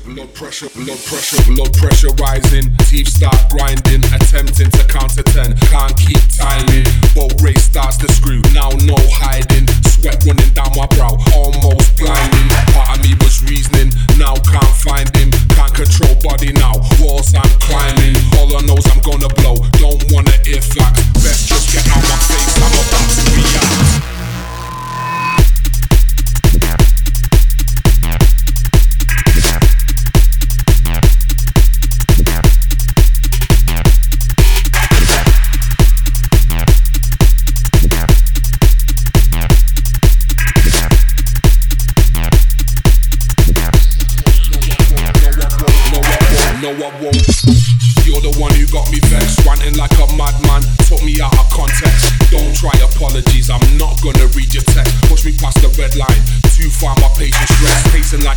blood pressure rising. Teeth start grinding, attempting to counter 10. Can't keep timing. Boat race starts to screw. Now no hiding. Sweat running down my brow, almost blinding. Part of me was reasoning, now can't find him. Can't control body now. Walls I'm climbing. All I know is I'm gonna blow. Don't wanna hear facts. Best just get out my face. I'm about to react. No, I won't. You're the one who got me vexed, ranting like a madman, took me out of context. Don't try apologies, I'm not gonna read your text. Push me past the red line, too far my patience stressed. Pacing like